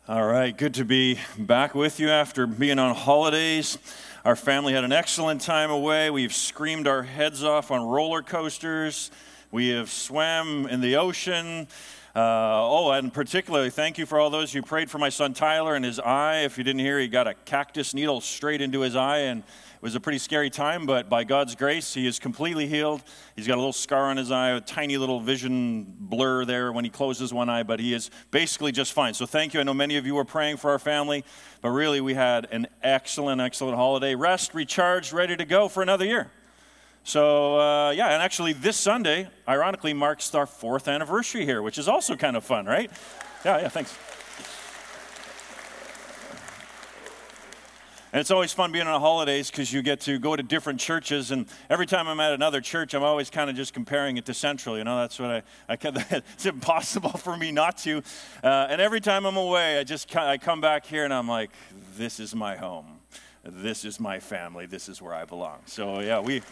All right, good to be back with you after being on holidays. Our family had an excellent time away. We've screamed our heads off on roller coasters. We have swam in the ocean. And particularly, thank you for all those who prayed for my son Tyler and his eye. If you didn't hear, he got a cactus needle straight into his eye, and it was a pretty scary time, but by God's grace, he is completely healed. He's got a little scar on his eye, a tiny little vision blur there when he closes one eye, but he is basically just fine. So thank you. I know many of you were praying for our family, but really we had an excellent holiday. Rest, recharged, ready to go for another year. So, and actually this Sunday, ironically, marks our 4th anniversary here, which is also kind of fun, right? Yeah, thanks. And it's always fun being on holidays because you get to go to different churches, and every time I'm at another church, I'm always kind of just comparing it to Central. You know, that's what it's impossible for me not to. And every time I'm away, I come back here and I'm like, this is my home. This is my family. This is where I belong. So yeah, we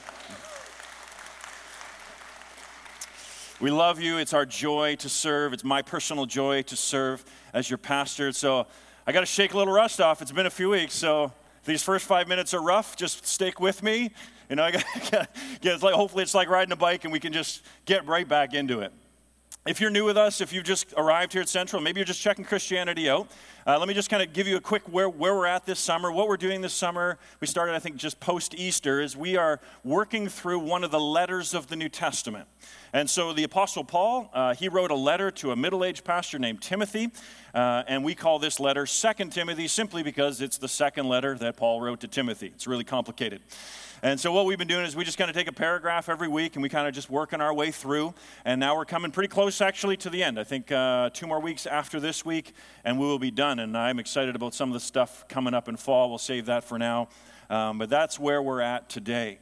love you. It's our joy to serve. It's my personal joy to serve as your pastor. So I got to shake a little rust off. It's been a few weeks, so if these first 5 minutes are rough, just stick with me. You know, hopefully it's like riding a bike and we can just get right back into it. If you're new with us, if you've just arrived here at Central, maybe you're just checking Christianity out, let me just kind of give you a quick where we're at this summer, what we're doing this summer. We started, I think, just post-Easter, is we are working through one of the letters of the New Testament. And so the Apostle Paul, he wrote a letter to a middle-aged pastor named Timothy, and we call this letter 2 Timothy simply because it's the second letter that Paul wrote to Timothy. It's really complicated. And so what we've been doing is we just kind of take a paragraph every week and we kind of just working our way through. And now we're coming pretty close actually to the end. I think 2 more weeks after this week and we will be done. And I'm excited about some of the stuff coming up in fall. We'll save that for now. But that's where we're at today.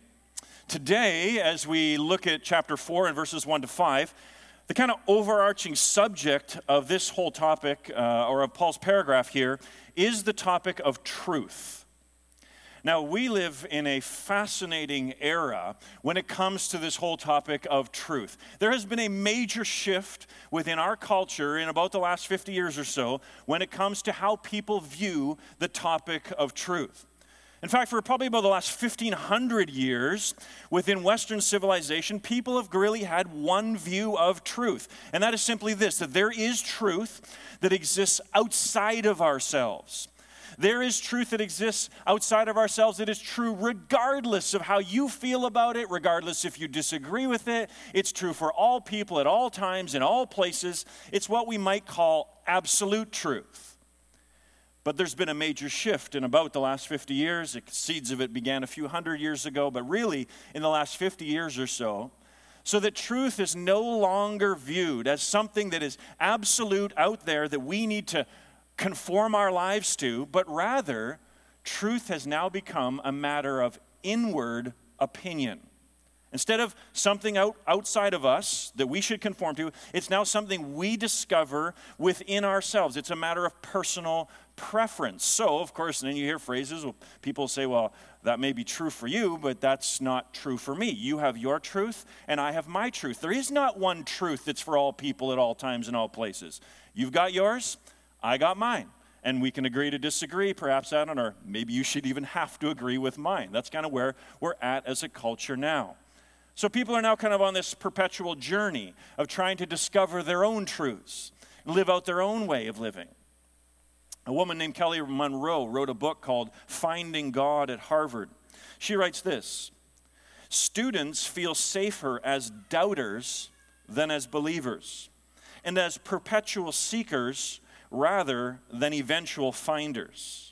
Today, as we look at chapter 4 and verses 1 to 5, the kind of overarching subject of this whole topic, or of Paul's paragraph here, is the topic of truth. Now, we live in a fascinating era when it comes to this whole topic of truth. There has been a major shift within our culture in about the last 50 years or so when it comes to how people view the topic of truth. In fact, for probably about the last 1,500 years within Western civilization, people have really had one view of truth. And that is simply this, that there is truth that exists outside of ourselves. There is truth that exists outside of ourselves that is true regardless of how you feel about it, regardless if you disagree with it. It's true for all people at all times, in all places. It's what we might call absolute truth. But there's been a major shift in about the last 50 years. The seeds of it began a few hundred years ago, but really in the last 50 years or so that truth is no longer viewed as something that is absolute out there that we need to conform our lives to, but rather, truth has now become a matter of inward opinion. Instead of something outside of us that we should conform to, it's now something we discover within ourselves. It's a matter of personal preference. So, of course, then you hear phrases, people say, well, that may be true for you, but that's not true for me. You have your truth, and I have my truth. There is not one truth that's for all people at all times and all places. You've got yours, I got mine, and we can agree to disagree, perhaps, Adam, or maybe you should even have to agree with mine. That's kind of where we're at as a culture now. So people are now kind of on this perpetual journey of trying to discover their own truths, live out their own way of living. A woman named Kelly Monroe wrote a book called Finding God at Harvard. She writes this, students feel safer as doubters than as believers, and as perpetual seekers rather than eventual finders.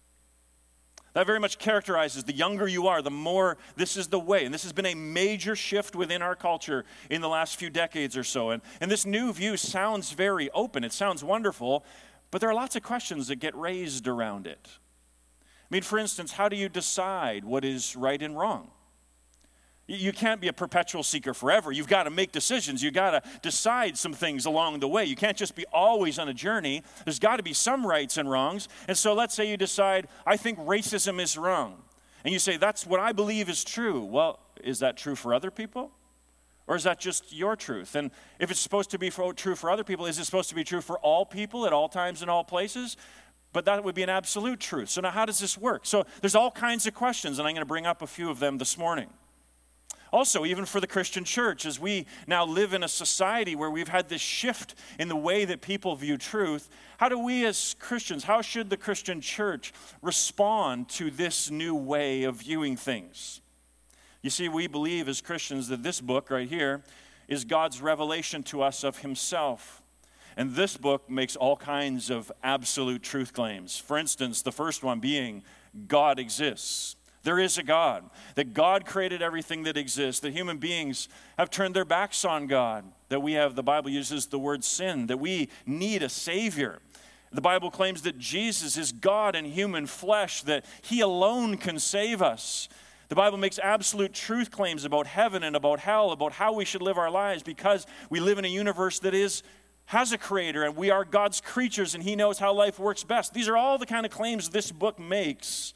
That very much characterizes the younger you are, the more this is the way. And this has been a major shift within our culture in the last few decades or so. And this new view sounds very open. It sounds wonderful, but there are lots of questions that get raised around it. I mean, for instance, how do you decide what is right and wrong? You can't be a perpetual seeker forever. You've got to make decisions. You've got to decide some things along the way. You can't just be always on a journey. There's got to be some rights and wrongs. And so let's say you decide, I think racism is wrong. And you say, that's what I believe is true. Well, is that true for other people? Or is that just your truth? And if it's supposed to be true for other people, is it supposed to be true for all people at all times and all places? But that would be an absolute truth. So now how does this work? So there's all kinds of questions, and I'm going to bring up a few of them this morning. Also, even for the Christian church, as we now live in a society where we've had this shift in the way that people view truth, how do we as Christians, how should the Christian church respond to this new way of viewing things? You see, we believe as Christians that this book right here is God's revelation to us of himself. And this book makes all kinds of absolute truth claims. For instance, the first one being God exists. There is a God, that God created everything that exists, that human beings have turned their backs on God, that the Bible uses the word sin, that we need a Savior. The Bible claims that Jesus is God in human flesh, that he alone can save us. The Bible makes absolute truth claims about heaven and about hell, about how we should live our lives, because we live in a universe that has a creator, and we are God's creatures, and he knows how life works best. These are all the kind of claims this book makes.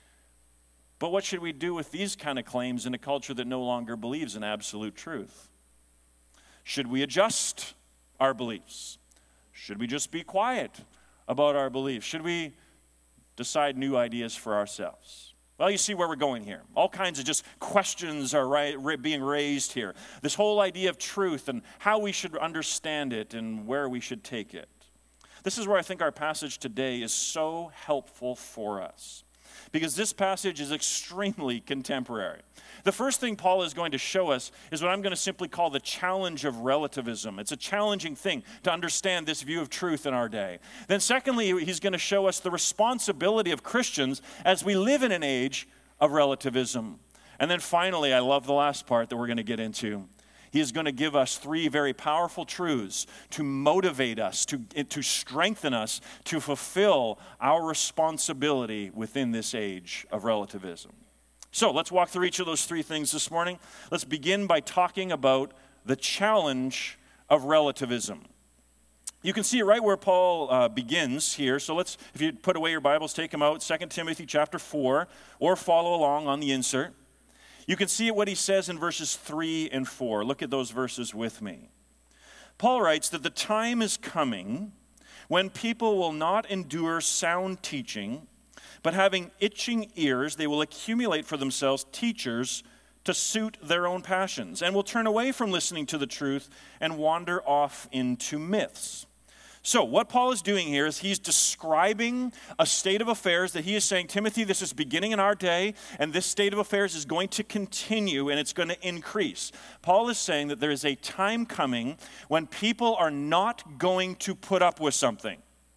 But what should we do with these kind of claims in a culture that no longer believes in absolute truth? Should we adjust our beliefs? Should we just be quiet about our beliefs? Should we decide new ideas for ourselves? Well, you see where we're going here. All kinds of just questions are being raised here. This whole idea of truth and how we should understand it and where we should take it. This is where I think our passage today is so helpful for us, because this passage is extremely contemporary. The first thing Paul is going to show us is what I'm going to simply call the challenge of relativism. It's a challenging thing to understand this view of truth in our day. Then secondly, he's going to show us the responsibility of Christians as we live in an age of relativism. And then finally, I love the last part that we're going to get into. He is going to give us three very powerful truths to motivate us, to strengthen us, to fulfill our responsibility within this age of relativism. So let's walk through each of those three things this morning. Let's begin by talking about the challenge of relativism. You can see it right where Paul begins here. So if you put away your Bibles, take them out, 2 Timothy chapter 4, or follow along on the insert. You can see what he says in verses 3 and 4. Look at those verses with me. Paul writes that the time is coming when people will not endure sound teaching, but having itching ears, they will accumulate for themselves teachers to suit their own passions, and will turn away from listening to the truth and wander off into myths. So what Paul is doing here is he's describing a state of affairs that he is saying, Timothy, this is beginning in our day, and this state of affairs is going to continue, and it's going to increase. Paul is saying that there is a time coming when people are not going to put up with something.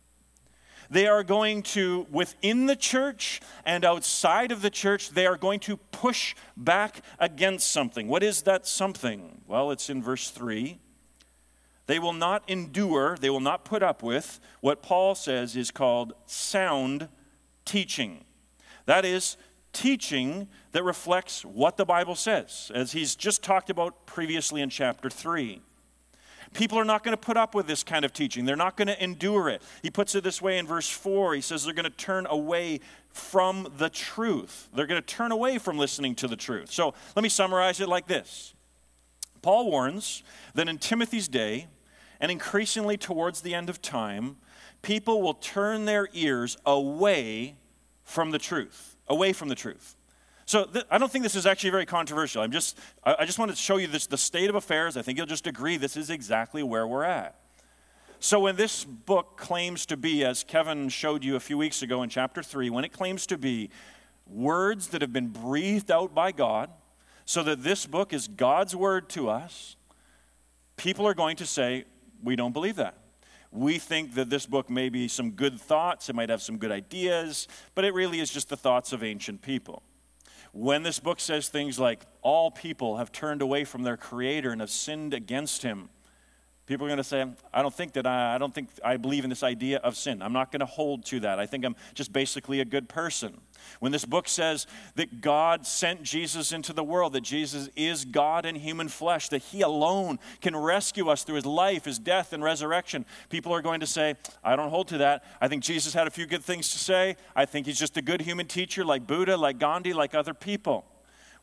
They are going to, within the church and outside of the church, they are going to push back against something. What is that something? Well, it's in verse 3. They will not endure, they will not put up with what Paul says is called sound teaching. That is, teaching that reflects what the Bible says, as he's just talked about previously in chapter 3. People are not going to put up with this kind of teaching. They're not going to endure it. He puts it this way in verse 4. He says they're going to turn away from the truth. They're going to turn away from listening to the truth. So let me summarize it like this. Paul warns that in Timothy's day, and increasingly towards the end of time, people will turn their ears away from the truth. Away from the truth. So I don't think this is actually very controversial. I just wanted to show you the state of affairs. I think you'll just agree this is exactly where we're at. So when this book claims to be, as Kevin showed you a few weeks ago in chapter 3, when it claims to be words that have been breathed out by God, so that this book is God's word to us, people are going to say, we don't believe that. We think that this book may be some good thoughts, it might have some good ideas, but it really is just the thoughts of ancient people. When this book says things like, all people have turned away from their Creator and have sinned against Him, people are going to say, I don't think I believe in this idea of sin. I'm not going to hold to that. I think I'm just basically a good person. When this book says that God sent Jesus into the world, that Jesus is God in human flesh, that He alone can rescue us through His life, His death, and resurrection, people are going to say, I don't hold to that. I think Jesus had a few good things to say. I think He's just a good human teacher like Buddha, like Gandhi, like other people.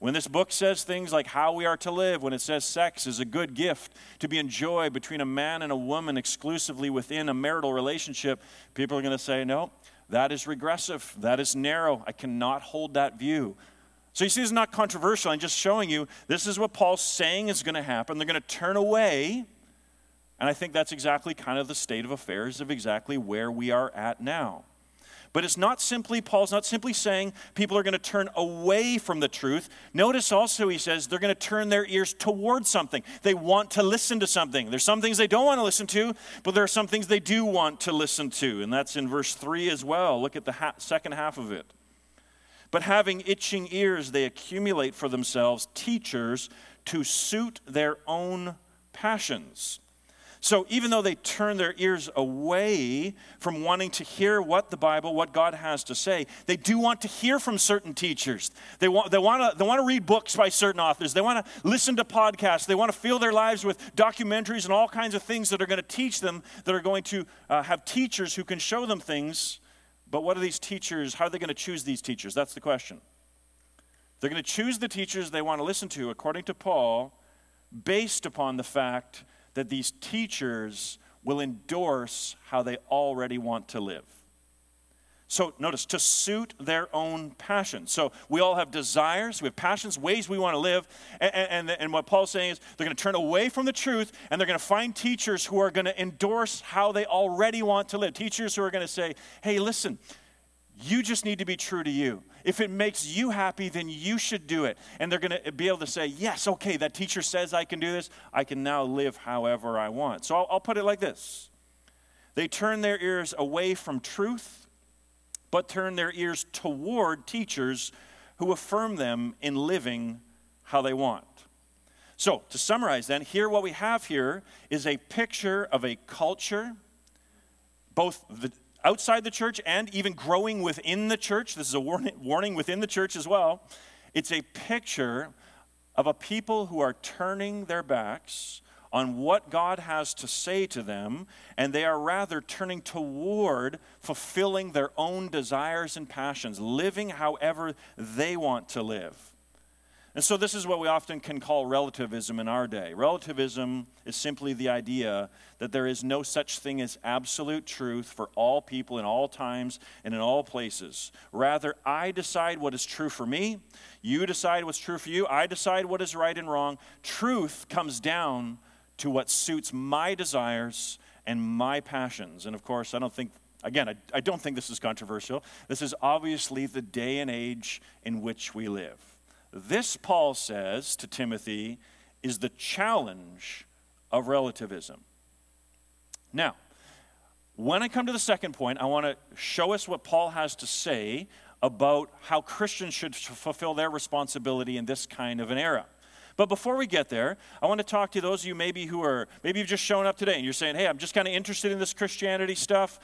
When this book says things like how we are to live, when it says sex is a good gift to be enjoyed between a man and a woman exclusively within a marital relationship, people are going to say, no, that is regressive. That is narrow. I cannot hold that view. So you see, it's not controversial. I'm just showing you this is what Paul's saying is going to happen. They're going to turn away. And I think that's exactly kind of the state of affairs of exactly where we are at now. But it's not simply, Paul's not simply saying people are going to turn away from the truth. Notice also he says they're going to turn their ears towards something. They want to listen to something. There's some things they don't want to listen to, but there are some things they do want to listen to. And that's in verse 3 as well. Look at the second half of it. But having itching ears, they accumulate for themselves teachers to suit their own passions. So even though they turn their ears away from wanting to hear what the Bible, what God has to say, they do want to hear from certain teachers. They want to read books by certain authors. They want to listen to podcasts. They want to fill their lives with documentaries and all kinds of things that are going to teach them, that are going to have teachers who can show them things. But what are these teachers? How are they going to choose these teachers? That's the question. They're going to choose the teachers they want to listen to, according to Paul, based upon the fact that these teachers will endorse how they already want to live. So notice, to suit their own passions. So we all have desires, we have passions, ways we want to live. And what Paul's saying is they're going to turn away from the truth and they're going to find teachers who are going to endorse how they already want to live. Teachers who are going to say, hey, listen, you just need to be true to you. If it makes you happy, then you should do it. And they're going to be able to say, yes, okay, that teacher says I can do this. I can now live however I want. So I'll put it like this. They turn their ears away from truth, but turn their ears toward teachers who affirm them in living how they want. So to summarize then, here what we have here is a picture of a culture, both outside the church and even growing within the church. This is a warning within the church as well. It's a picture of a people who are turning their backs on what God has to say to them, and they are rather turning toward fulfilling their own desires and passions, living however they want to live. And so this is what we often can call relativism in our day. Relativism is simply the idea that there is no such thing as absolute truth for all people in all times and in all places. Rather, I decide what is true for me. You decide what's true for you. I decide what is right and wrong. Truth comes down to what suits my desires and my passions. And of course, I don't think this is controversial. This is obviously the day and age in which we live. This, Paul says to Timothy, is the challenge of relativism. Now, when I come to the second point, I want to show us what Paul has to say about how Christians should fulfill their responsibility in this kind of an era. But before we get there, I want to talk to those of you maybe you've just shown up today and you're saying, hey, I'm just kind of interested in this Christianity stuff.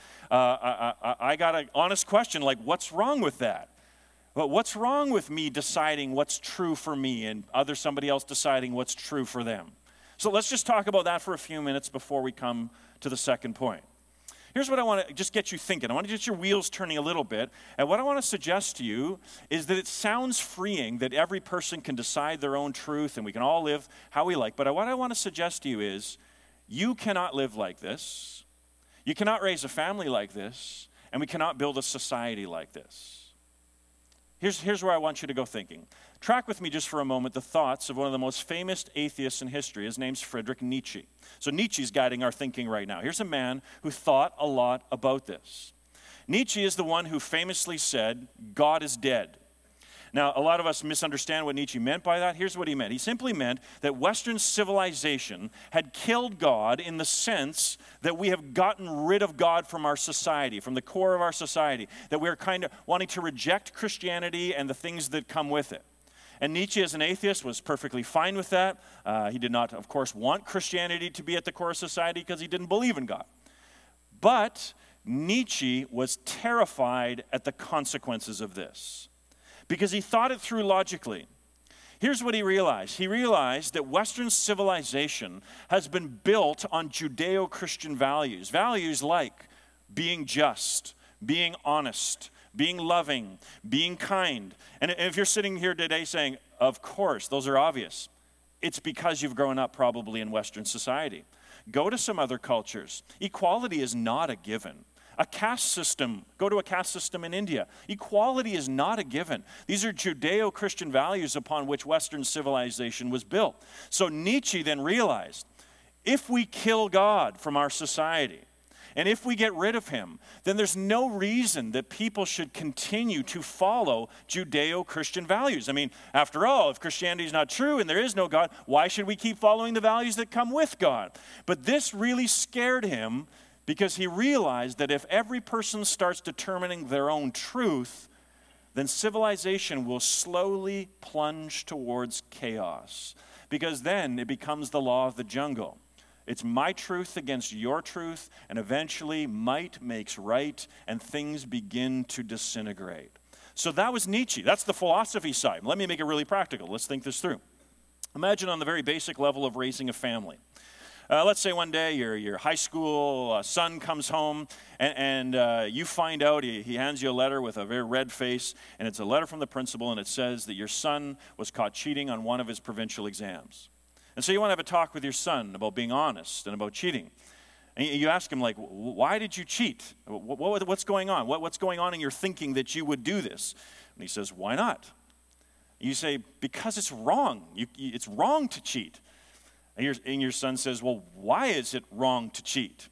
I got an honest question, like, what's wrong with that? But what's wrong with me deciding what's true for me and somebody else deciding what's true for them? So let's just talk about that for a few minutes before we come to the second point. Here's what I want to just get you thinking. I want to get your wheels turning a little bit. And what I want to suggest to you is that it sounds freeing that every person can decide their own truth and we can all live how we like. But what I want to suggest to you is you cannot live like this. You cannot raise a family like this. And we cannot build a society like this. Here's where I want you to go thinking. Track with me just for a moment the thoughts of one of the most famous atheists in history. His name's Friedrich Nietzsche. So Nietzsche's guiding our thinking right now. Here's a man who thought a lot about this. Nietzsche is the one who famously said, God is dead. Now, a lot of us misunderstand what Nietzsche meant by that. Here's what he meant. He simply meant that Western civilization had killed God in the sense that we have gotten rid of God from our society, from the core of our society, that we're kind of wanting to reject Christianity and the things that come with it. And Nietzsche, as an atheist, was perfectly fine with that. He did not, of course, want Christianity to be at the core of society because he didn't believe in God. But Nietzsche was terrified at the consequences of this, because he thought it through logically. Here's what he realized. He realized that Western civilization has been built on Judeo-Christian values. Values like being just, being honest, being loving, being kind. And if you're sitting here today saying, Of course, those are obvious. It's because you've grown up probably in Western society. Go to some other cultures. Equality is not a given. A caste system, go to a caste system in India. Equality is not a given. These are Judeo-Christian values upon which Western civilization was built. So Nietzsche then realized, if we kill God from our society, and if we get rid of him, then there's no reason that people should continue to follow Judeo-Christian values. I mean, after all, if Christianity is not true and there is no God, why should we keep following the values that come with God? But this really scared him, because he realized that if every person starts determining their own truth, then civilization will slowly plunge towards chaos. Because then it becomes the law of the jungle. It's my truth against your truth, and eventually might makes right, and things begin to disintegrate. So that was Nietzsche. That's the philosophy side. Let me make it really practical. Let's think this through. Imagine on the very basic level of raising a family. Let's say one day your high school son comes home and you find out, he hands you a letter with a very red face, and it's a letter from the principal, and it says that your son was caught cheating on one of his provincial exams. And so you want to have a talk with your son about being honest and about cheating. And you ask him, like, why did you cheat? What's going on? What's going on in your thinking that you would do this? And he says, why not? You say, because it's wrong. It's wrong to cheat. And your son says, well, why is it wrong to cheat?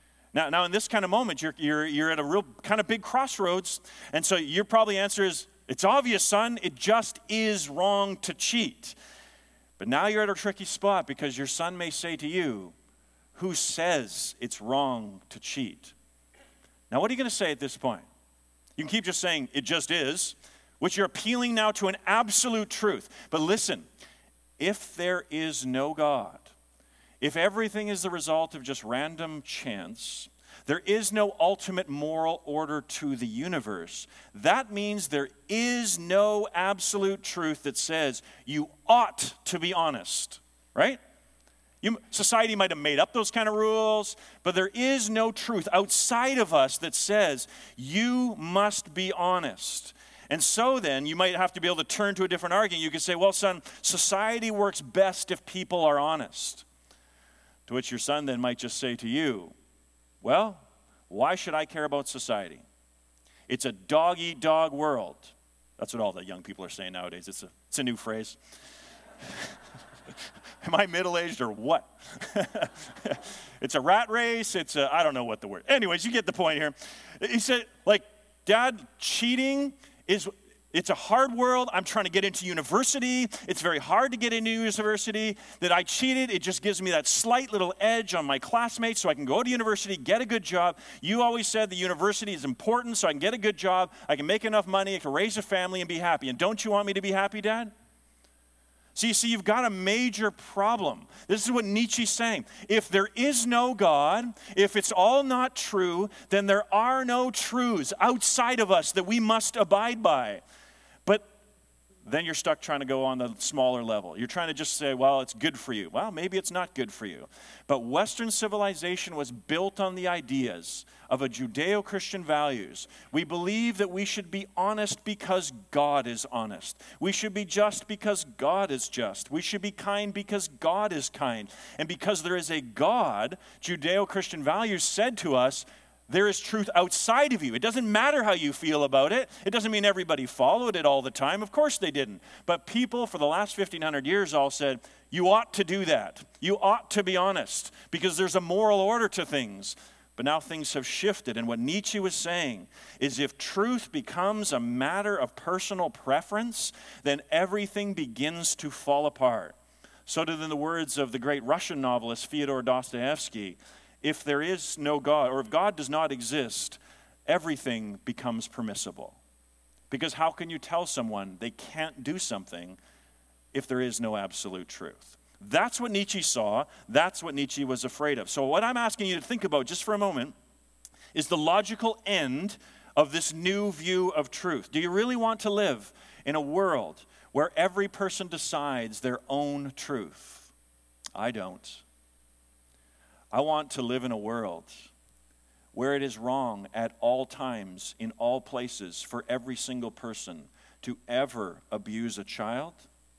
Now in this kind of moment, you're at a real kind of big crossroads. And so your probably answer is, it's obvious, son. It just is wrong to cheat. But now you're at a tricky spot, because your son may say to you, who says it's wrong to cheat? Now, what are you going to say at this point? You can keep just saying, it just is, which you're appealing now to an absolute truth. But listen, if there is no God, if everything is the result of just random chance, there is no ultimate moral order to the universe, that means there is no absolute truth that says you ought to be honest, right? Society might have made up those kind of rules, but there is no truth outside of us that says you must be honest. And so then, you might have to be able to turn to a different argument. You could say, well, son, society works best if people are honest. To which your son then might just say to you, well, why should I care about society? It's a dog-eat-dog world. That's what all the young people are saying nowadays. It's a new phrase. Am I middle-aged or what? It's a rat race. I don't know what the word. Anyways, you get the point here. He said, like, Dad, cheating it's a hard world. I'm trying to get into university. It's very hard to get into university. That I cheated, it just gives me that slight little edge on my classmates so I can go to university, get a good job. You always said the university is important so I can get a good job, I can make enough money, I can raise a family and be happy. And don't you want me to be happy, Dad? So you see, you've got a major problem. This is what Nietzsche's saying. If there is no God, if it's all not true, then there are no truths outside of us that we must abide by. But then you're stuck trying to go on the smaller level. You're trying to just say, well, it's good for you. Well, maybe it's not good for you. But Western civilization was built on the ideas of a Judeo-Christian values. We believe that we should be honest because God is honest. We should be just because God is just. We should be kind because God is kind. And because there is a God, Judeo-Christian values said to us, there is truth outside of you. It doesn't matter how you feel about it. It doesn't mean everybody followed it all the time. Of course they didn't. But people for the last 1,500 years all said, you ought to do that. You ought to be honest because there's a moral order to things. But now things have shifted. And what Nietzsche was saying is if truth becomes a matter of personal preference, then everything begins to fall apart. So did in the words of the great Russian novelist Fyodor Dostoevsky, if there is no God, or if God does not exist, everything becomes permissible. Because how can you tell someone they can't do something if there is no absolute truth? That's what Nietzsche saw. That's what Nietzsche was afraid of. So what I'm asking you to think about just for a moment is the logical end of this new view of truth. Do you really want to live in a world where every person decides their own truth? I don't. I want to live in a world where it is wrong at all times, in all places, for every single person to ever abuse a child,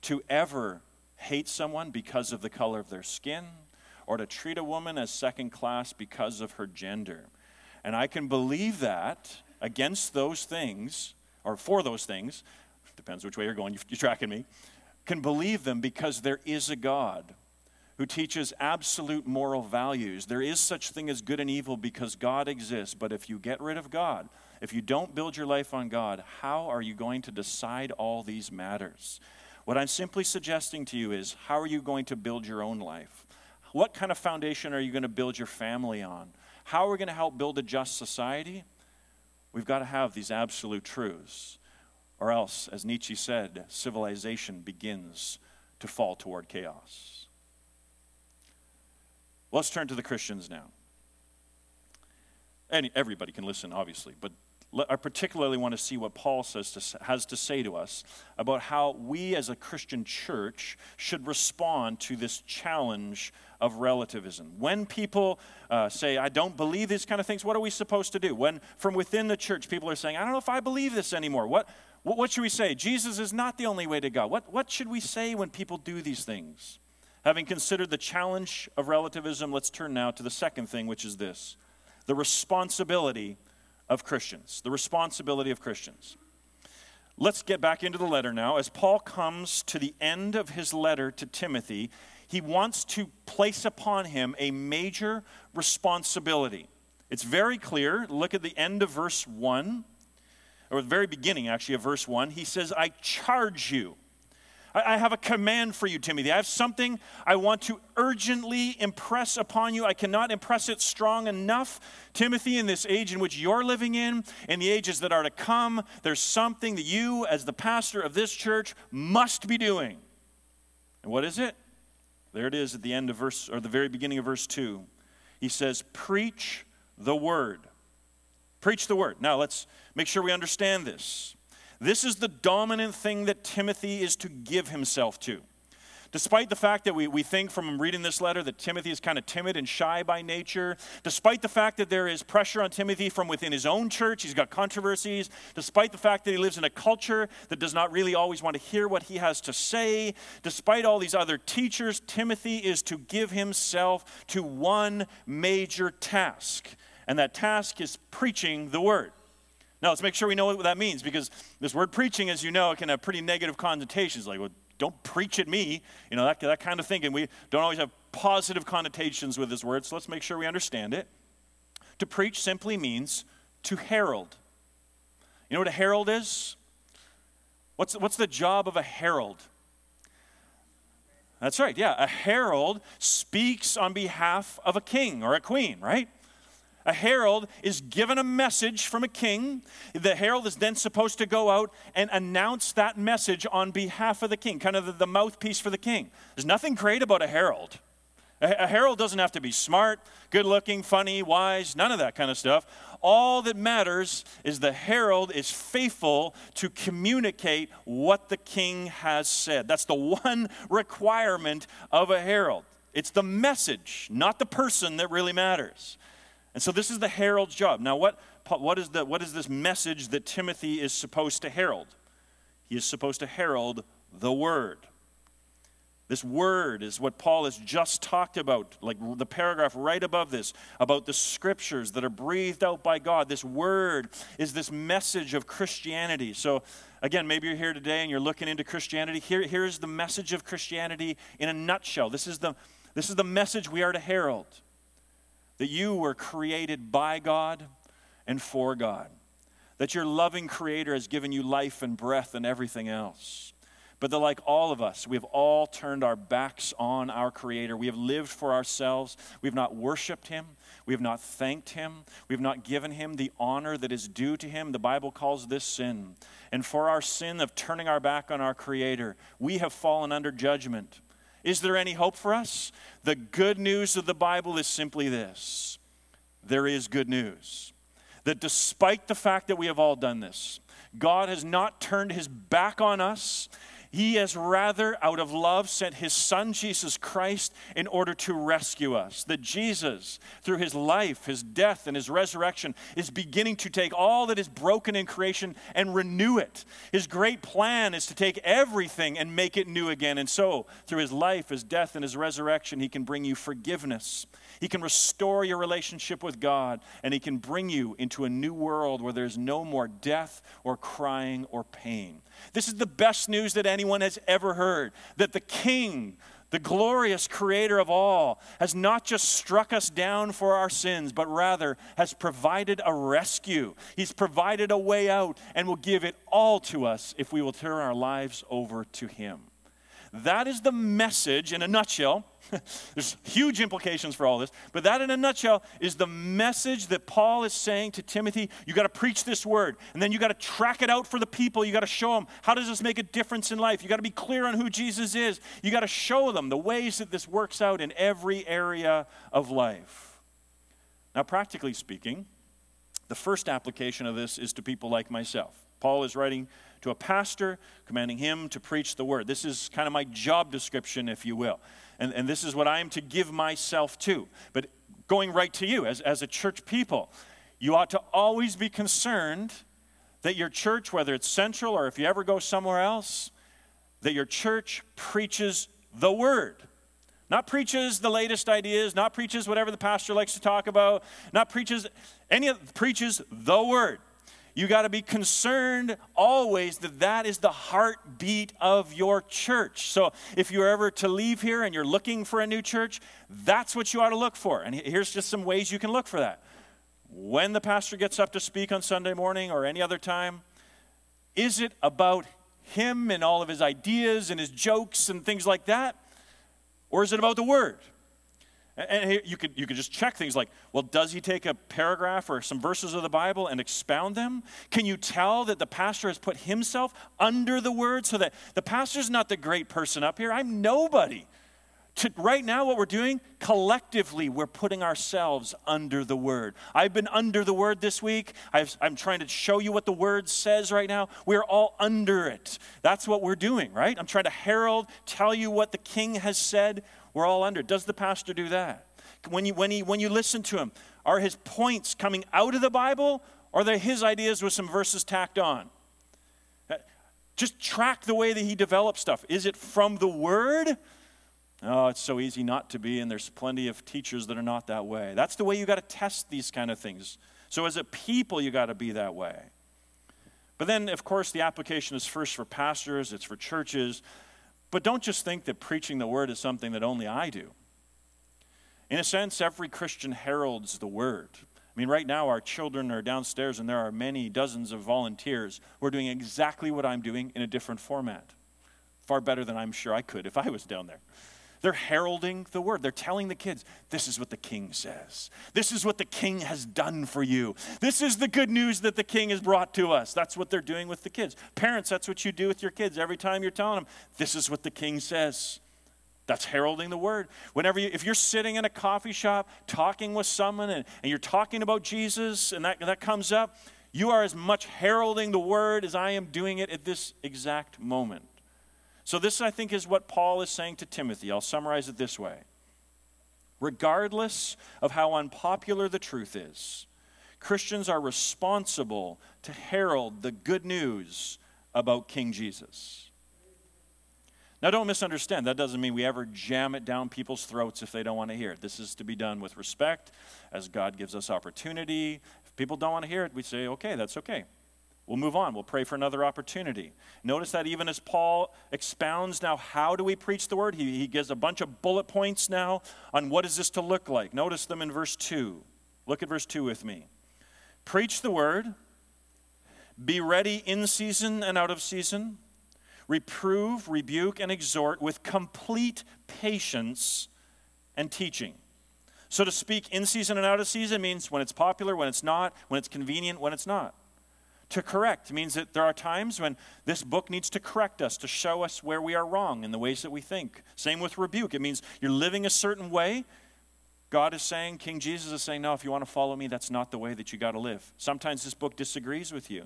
to ever hate someone because of the color of their skin, or to treat a woman as second class because of her gender. And I can believe that against those things, or for those things, depends which way you're going, you're tracking me, can believe them because there is a God who teaches absolute moral values. There is such thing as good and evil because God exists. But if you get rid of God, if you don't build your life on God, how are you going to decide all these matters? What I'm simply suggesting to you is, how are you going to build your own life? What kind of foundation are you going to build your family on? How are we going to help build a just society? We've got to have these absolute truths. Or else, as Nietzsche said, civilization begins to fall toward chaos. Let's turn to the Christians now. And everybody can listen, obviously, but I particularly want to see what Paul has to say to us about how we as a Christian church should respond to this challenge of relativism. When people say, I don't believe these kind of things, what are we supposed to do? When from within the church people are saying, I don't know if I believe this anymore. What should we say? Jesus is not the only way to God. What should we say when people do these things? Having considered the challenge of relativism, let's turn now to the second thing, which is this: the responsibility of Christians. The responsibility of Christians. Let's get back into the letter now. As Paul comes to the end of his letter to Timothy, he wants to place upon him a major responsibility. It's very clear. Look at the end of verse 1, or the very beginning, actually, of verse 1. He says, I charge you. I have a command for you, Timothy. I have something I want to urgently impress upon you. I cannot impress it strong enough. Timothy, in this age in which you're living in the ages that are to come, there's something that you, as the pastor of this church, must be doing. And what is it? There it is at the end of the very beginning of verse 2. He says, preach the word. Preach the word. Now, let's make sure we understand this. This is the dominant thing that Timothy is to give himself to. Despite the fact that we think from reading this letter that Timothy is kind of timid and shy by nature, despite the fact that there is pressure on Timothy from within his own church, he's got controversies, despite the fact that he lives in a culture that does not really always want to hear what he has to say, despite all these other teachers, Timothy is to give himself to one major task, and that task is preaching the word. Now, let's make sure we know what that means, because this word preaching, as you know, can have pretty negative connotations, like, well, don't preach at me, that kind of thing. And we don't always have positive connotations with this word, so let's make sure we understand it. To preach simply means to herald. You know what a herald is? What's the job of a herald? That's right, yeah. A herald speaks on behalf of a king or a queen, right? A herald is given a message from a king. The herald is then supposed to go out and announce that message on behalf of the king, kind of the mouthpiece for the king. There's nothing great about a herald. A herald doesn't have to be smart, good-looking, funny, wise, none of that kind of stuff. All that matters is the herald is faithful to communicate what the king has said. That's the one requirement of a herald. It's the message, not the person, that really matters. And so this is the herald's job. Now, what is this message that Timothy is supposed to herald? He is supposed to herald the word. This word is what Paul has just talked about, like the paragraph right above this, about the scriptures that are breathed out by God. This word is this message of Christianity. So, again, maybe you're here today and you're looking into Christianity. Here's the message of Christianity in a nutshell. This is the message we are to herald. That you were created by God and for God. That your loving Creator has given you life and breath and everything else. But that like all of us, we have all turned our backs on our Creator. We have lived for ourselves. We have not worshiped Him. We have not thanked Him. We have not given Him the honor that is due to Him. The Bible calls this sin. And for our sin of turning our back on our Creator, we have fallen under judgment. Is there any hope for us? The good news of the Bible is simply this. There is good news. That despite the fact that we have all done this, God has not turned His back on us. He has rather, out of love, sent his Son, Jesus Christ, in order to rescue us. That Jesus, through his life, his death, and his resurrection, is beginning to take all that is broken in creation and renew it. His great plan is to take everything and make it new again. And so, through his life, his death, and his resurrection, he can bring you forgiveness. He can restore your relationship with God, and he can bring you into a new world where there's no more death or crying or pain. This is the best news that anyone has ever heard, that the King, the glorious creator of all, has not just struck us down for our sins, but rather has provided a rescue. He's provided a way out and will give it all to us if we will turn our lives over to him. That is the message in a nutshell. There's huge implications for all this, but that in a nutshell is the message that Paul is saying to Timothy. You got to preach this word, and then you got to track it out for the people. You got to show them, how does this make a difference in life? You got to be clear on who Jesus is. You got to show them the ways that this works out in every area of life. Now, practically speaking, the first application of this is to people like myself. Paul is writing to a pastor, commanding him to preach the word. This is kind of my job description, if you will. And this is what I am to give myself to. But going right to you, as a church people, you ought to always be concerned that your church, whether it's Central or if you ever go somewhere else, that your church preaches the word. Not preaches the latest ideas, not preaches whatever the pastor likes to talk about, not preaches preaches the word. You got to be concerned always that that is the heartbeat of your church. So if you're ever to leave here and you're looking for a new church, that's what you ought to look for. And here's just some ways you can look for that. When the pastor gets up to speak on Sunday morning or any other time, is it about him and all of his ideas and his jokes and things like that? Or is it about the word? And you could just check things like, well, does he take a paragraph or some verses of the Bible and expound them? Can you tell that the pastor has put himself under the word so that the pastor's not the great person up here? I'm nobody. Right now, what we're doing, collectively, we're putting ourselves under the word. I've been under the word this week. I'm trying to show you what the word says right now. We're all under it. That's what we're doing, right? I'm trying to herald, tell you what the King has said. We're all under it. Does the pastor do that? When you listen to him, are his points coming out of the Bible, or are they his ideas with some verses tacked on? Just track the way that he develops stuff. Is it from the word? Oh, it's so easy not to be, and there's plenty of teachers that are not that way. That's the way you got to test these kind of things. So as a people, you got to be that way. But then, of course, the application is first for pastors, it's for churches. But don't just think that preaching the word is something that only I do. In a sense, every Christian heralds the word. I mean, right now our children are downstairs and there are many dozens of volunteers who are doing exactly what I'm doing in a different format. Far better than I'm sure I could if I was down there. They're heralding the word. They're telling the kids, this is what the King says. This is what the King has done for you. This is the good news that the King has brought to us. That's what they're doing with the kids. Parents, that's what you do with your kids. Every time you're telling them, this is what the King says. That's heralding the word. If you're sitting in a coffee shop talking with someone and you're talking about Jesus and that comes up, you are as much heralding the word as I am doing it at this exact moment. So this, I think, is what Paul is saying to Timothy. I'll summarize it this way. Regardless of how unpopular the truth is, Christians are responsible to herald the good news about King Jesus. Now, don't misunderstand. That doesn't mean we ever jam it down people's throats if they don't want to hear it. This is to be done with respect as God gives us opportunity. If people don't want to hear it, we say, okay, that's okay. We'll move on. We'll pray for another opportunity. Notice that even as Paul expounds now, how do we preach the word? He gives a bunch of bullet points now on what is this to look like. Notice them in verse 2. Look at verse 2 with me. Preach the word. Be ready in season and out of season. Reprove, rebuke, and exhort with complete patience and teaching. So to speak in season and out of season means when it's popular, when it's not, when it's convenient, when it's not. To correct means that there are times when this book needs to correct us, to show us where we are wrong in the ways that we think. Same with rebuke. It means you're living a certain way. God is saying, King Jesus is saying, no, if you want to follow me, that's not the way that you got to live. Sometimes this book disagrees with you.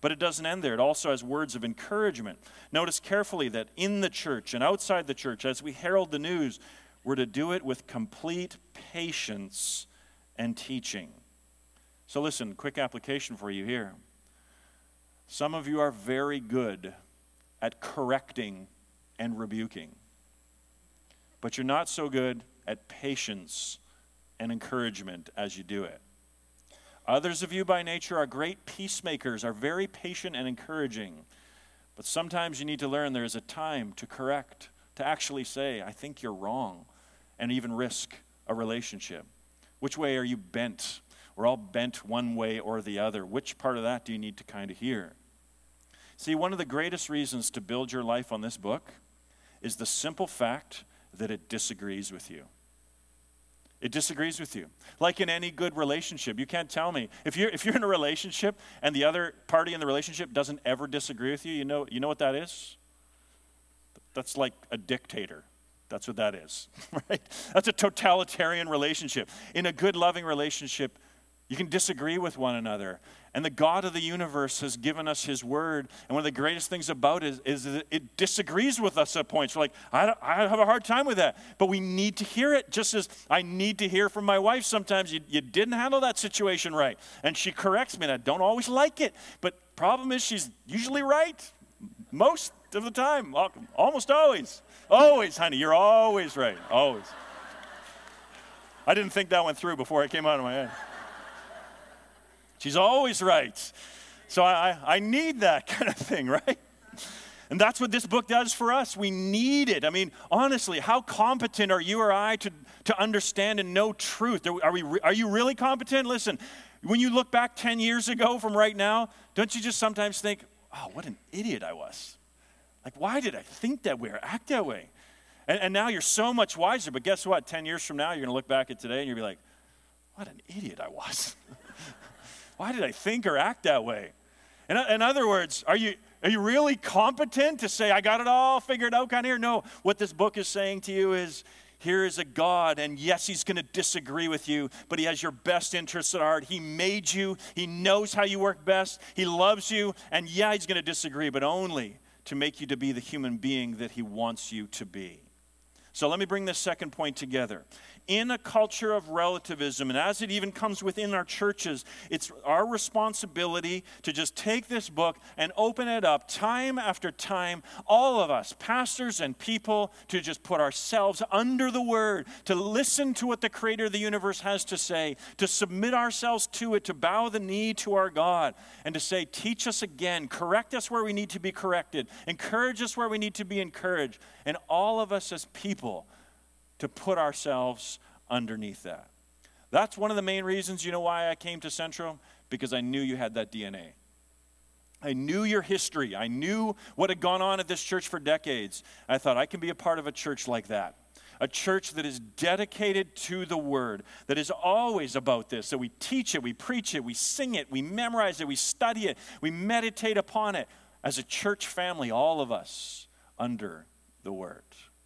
But it doesn't end there. It also has words of encouragement. Notice carefully that in the church and outside the church, as we herald the news, we're to do it with complete patience and teaching. So listen, quick application for you here. Some of you are very good at correcting and rebuking, but you're not so good at patience and encouragement as you do it. Others of you by nature are great peacemakers, are very patient and encouraging, but sometimes you need to learn there is a time to correct, to actually say, I think you're wrong, and even risk a relationship. Which way are you bent? We're all bent one way or the other. Which part of that do you need to kind of hear? See, one of the greatest reasons to build your life on this book is the simple fact that it disagrees with you. It disagrees with you. Like in any good relationship, you can't tell me. If you're in a relationship and the other party in the relationship doesn't ever disagree with you, you know what that is? That's like a dictator. That's what that is, right? That's a totalitarian relationship. In a good, loving relationship, you can disagree with one another. And the God of the universe has given us his word. And one of the greatest things about it is that it disagrees with us at points. We're like, I have a hard time with that. But we need to hear it, just as I need to hear from my wife sometimes. You didn't handle that situation right. And she corrects me, and I don't always like it. But problem is she's usually right most of the time, almost always. Always, honey, you're always right, always. I didn't think that went through before it came out of my head. She's always right. So I need that kind of thing, right? And that's what this book does for us. We need it. I mean, honestly, how competent are you or I to understand and know truth? Are you really competent? Listen, when you look back 10 years ago from right now, don't you just sometimes think, oh, what an idiot I was. Like, why did I think that way or act that way? And now you're so much wiser, but guess what? 10 years from now, you're going to look back at today and you'll be like, what an idiot I was. Why did I think or act that way? In other words, are you really competent to say, I got it all figured out kind of here? No, what this book is saying to you is, here is a God, and yes, he's going to disagree with you, but he has your best interests at heart. He made you. He knows how you work best. He loves you, and yeah, he's going to disagree, but only to make you to be the human being that he wants you to be. So let me bring this second point together. In a culture of relativism, and as it even comes within our churches, it's our responsibility to just take this book and open it up time after time, all of us, pastors and people, to just put ourselves under the word, to listen to what the creator of the universe has to say, to submit ourselves to it, to bow the knee to our God, and to say, teach us again, correct us where we need to be corrected, encourage us where we need to be encouraged, and all of us as people to put ourselves underneath that. That's one of the main reasons, why I came to Central? Because I knew you had that DNA. I knew your history. I knew what had gone on at this church for decades. I thought I can be a part of a church like that. A church that is dedicated to the word, that is always about this. So we teach it, we preach it, we sing it, we memorize it, we study it, we meditate upon it. As a church family, all of us under the word.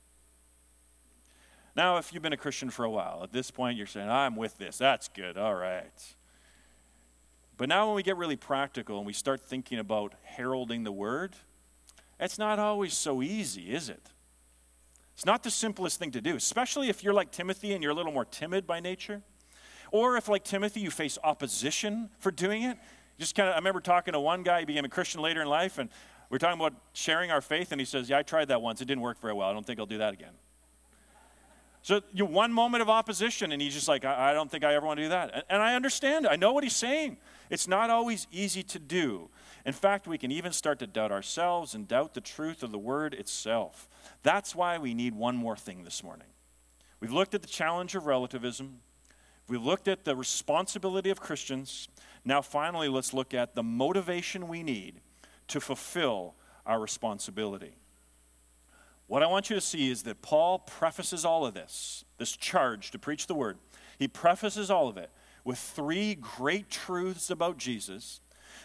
Now, if you've been a Christian for a while, at this point you're saying, I'm with this. That's good. All right. But now when we get really practical and we start thinking about heralding the word, it's not always so easy, is it? It's not the simplest thing to do, especially if you're like Timothy and you're a little more timid by nature. Or if, like Timothy, you face opposition for doing it. I remember talking to one guy, he became a Christian later in life, and we were talking about sharing our faith, and he says, yeah, I tried that once. It didn't work very well. I don't think I'll do that again. So you one moment of opposition, and he's just like, I don't think I ever want to do that. And I understand. I know what he's saying. It's not always easy to do. In fact, we can even start to doubt ourselves and doubt the truth of the word itself. That's why we need one more thing this morning. We've looked at the challenge of relativism. We've looked at the responsibility of Christians. Now, finally, let's look at the motivation we need to fulfill our responsibility. What I want you to see is that Paul prefaces all of this charge to preach the word. He prefaces all of it with three great truths about Jesus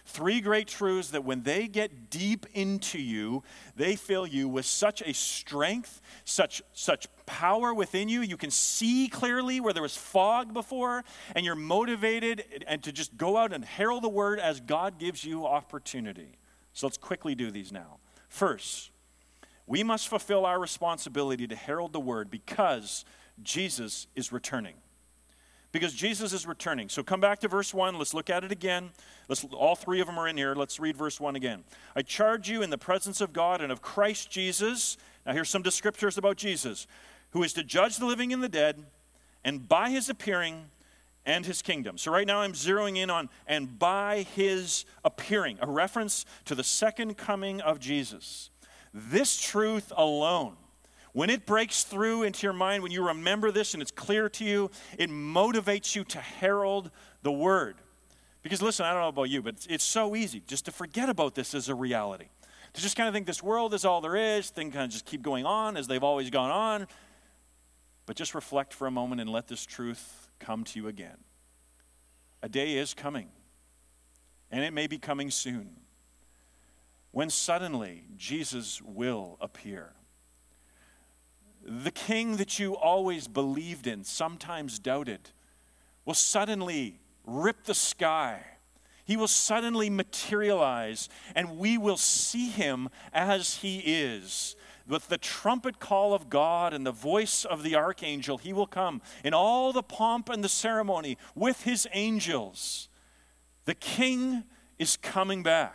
Three great truths that when they get deep into you, they fill you with such a strength, such power within you. You can see clearly where there was fog before, and you're motivated and to just go out and herald the word as God gives you opportunity. So let's quickly do these now. First, we must fulfill our responsibility to herald the word because Jesus is returning. Because Jesus is returning. So come back to verse 1. Let's look at it again. All three of them are in here. Let's read verse 1 again. I charge you in the presence of God and of Christ Jesus. Now here's some descriptors about Jesus. Who is to judge the living and the dead, and by his appearing and his kingdom. So right now I'm zeroing in on and by his appearing. A reference to the second coming of Jesus. This truth alone, when it breaks through into your mind, when you remember this and it's clear to you, it motivates you to herald the word. Because listen, I don't know about you, but it's so easy just to forget about this as a reality. To just kind of think this world is all there is, things kind of just keep going on as they've always gone on. But just reflect for a moment and let this truth come to you again. A day is coming, and it may be coming soon, when suddenly Jesus will appear. The king that you always believed in, sometimes doubted, will suddenly rip the sky. He will suddenly materialize, and we will see him as he is. With the trumpet call of God and the voice of the archangel, he will come in all the pomp and the ceremony with his angels. The king is coming back.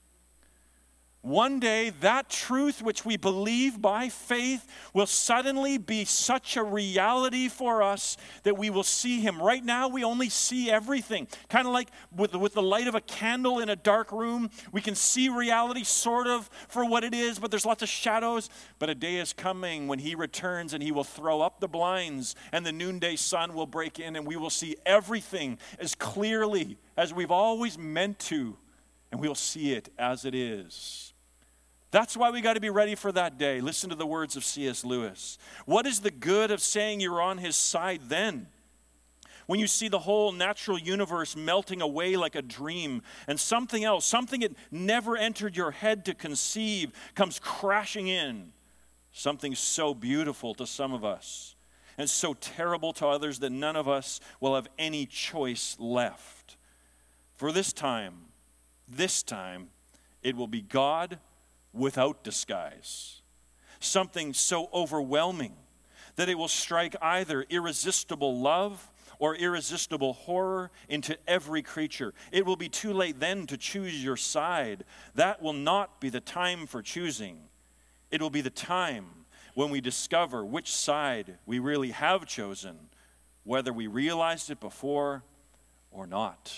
One day, that truth which we believe by faith will suddenly be such a reality for us that we will see him. Right now, we only see everything. Kind of like with the light of a candle in a dark room, we can see reality sort of for what it is, but there's lots of shadows. But a day is coming when he returns and he will throw up the blinds and the noonday sun will break in and we will see everything as clearly as we've always meant to, and we'll see it as it is. That's why we got to be ready for that day. Listen to the words of C.S. Lewis. What is the good of saying you're on his side then? When you see the whole natural universe melting away like a dream, and something else, something that never entered your head to conceive, comes crashing in. Something so beautiful to some of us, and so terrible to others that none of us will have any choice left. For this time, it will be God without disguise. Something so overwhelming that it will strike either irresistible love or irresistible horror into every creature. It will be too late then to choose your side. That will not be the time for choosing. It will be the time when we discover which side we really have chosen, whether we realized it before or not.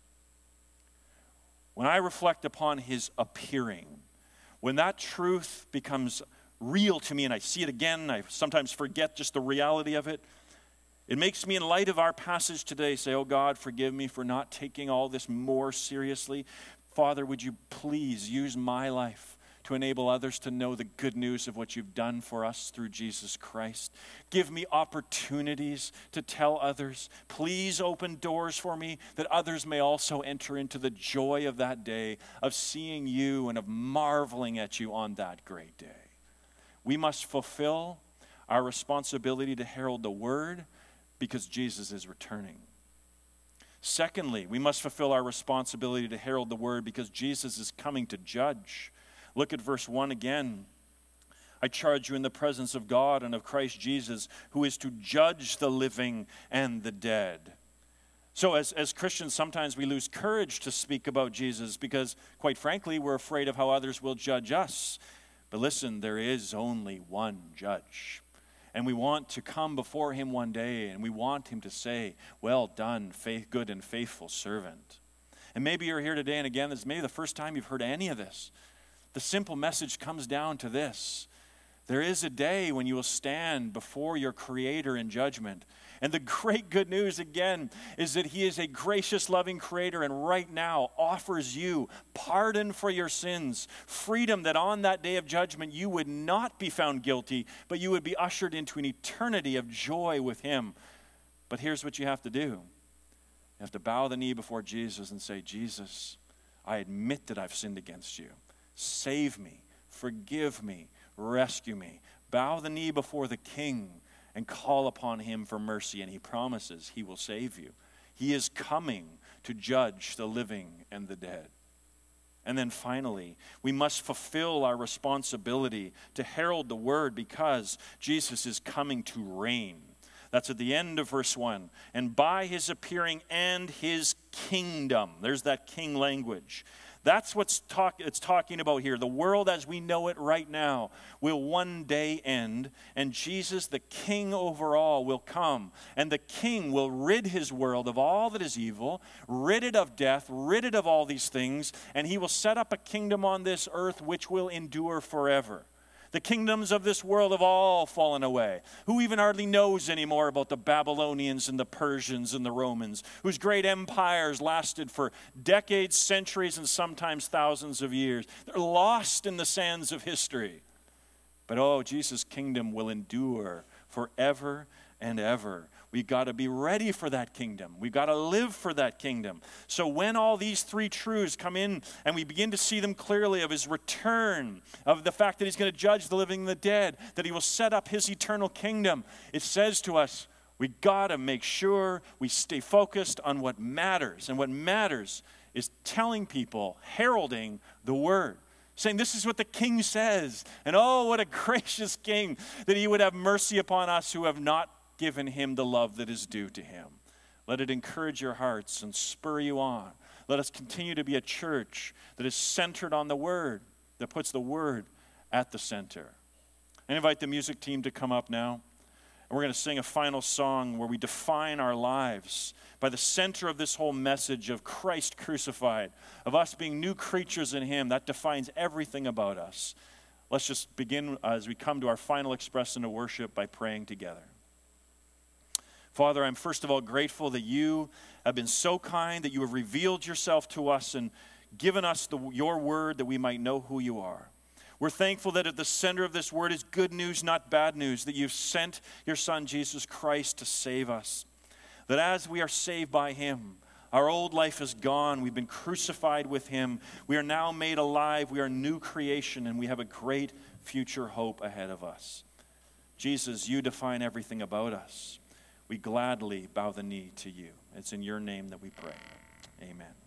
When I reflect upon his appearing, when that truth becomes real to me and I see it again, I sometimes forget just the reality of it. It makes me, in light of our passage today, say, oh God, forgive me for not taking all this more seriously. Father, would you please use my life to enable others to know the good news of what you've done for us through Jesus Christ. Give me opportunities to tell others. Please open doors for me that others may also enter into the joy of that day, of seeing you and of marveling at you on that great day. We must fulfill our responsibility to herald the word because Jesus is returning. Secondly, we must fulfill our responsibility to herald the word because Jesus is coming to judge. Look at verse 1 again. I charge you in the presence of God and of Christ Jesus, who is to judge the living and the dead. So as Christians, sometimes we lose courage to speak about Jesus because, quite frankly, we're afraid of how others will judge us. But listen, there is only one judge. And we want to come before him one day, and we want him to say, well done, good and faithful servant. And maybe you're here today, and again, this is maybe the first time you've heard any of this. The simple message comes down to this. There is a day when you will stand before your Creator in judgment. And the great good news, again, is that he is a gracious, loving Creator and right now offers you pardon for your sins, freedom that on that day of judgment you would not be found guilty, but you would be ushered into an eternity of joy with him. But here's what you have to do. You have to bow the knee before Jesus and say, Jesus, I admit that I've sinned against you. Save me, forgive me, rescue me. Bow the knee before the King and call upon him for mercy, and he promises he will save you. He is coming to judge the living and the dead. And then finally, we must fulfill our responsibility to herald the word because Jesus is coming to reign. That's at the end of verse 1. And by his appearing and his kingdom. There's that king language. That's what's it's talking about here. The world as we know it right now will one day end, and Jesus, the King over all, will come. And the King will rid his world of all that is evil, rid it of death, rid it of all these things, and he will set up a kingdom on this earth which will endure forever. The kingdoms of this world have all fallen away. Who even hardly knows anymore about the Babylonians and the Persians and the Romans, whose great empires lasted for decades, centuries, and sometimes thousands of years? They're lost in the sands of history. But Jesus' kingdom will endure forever and ever. We've got to be ready for that kingdom. We've got to live for that kingdom. So when all these three truths come in and we begin to see them clearly, of his return, of the fact that he's going to judge the living and the dead, that he will set up his eternal kingdom, it says to us, we got to make sure we stay focused on what matters. And what matters is telling people, heralding the word. Saying this is what the King says. And what a gracious King, that he would have mercy upon us who have not given him the love that is due to him. Let it encourage your hearts and spur you on. Let us continue to be a church that is centered on the word, that puts the word at the center. I invite the music team to come up now. And we're going to sing a final song where we define our lives by the center of this whole message of Christ crucified, of us being new creatures in him. That defines everything about us. Let's just begin as we come to our final expression of worship by praying together. Father, I'm first of all grateful that you have been so kind, that you have revealed yourself to us and given us your word that we might know who you are. We're thankful that at the center of this word is good news, not bad news, that you've sent your Son, Jesus Christ, to save us. That as we are saved by him, our old life is gone. We've been crucified with him. We are now made alive. We are a new creation, and we have a great future hope ahead of us. Jesus, you define everything about us. We gladly bow the knee to you. It's in your name that we pray. Amen.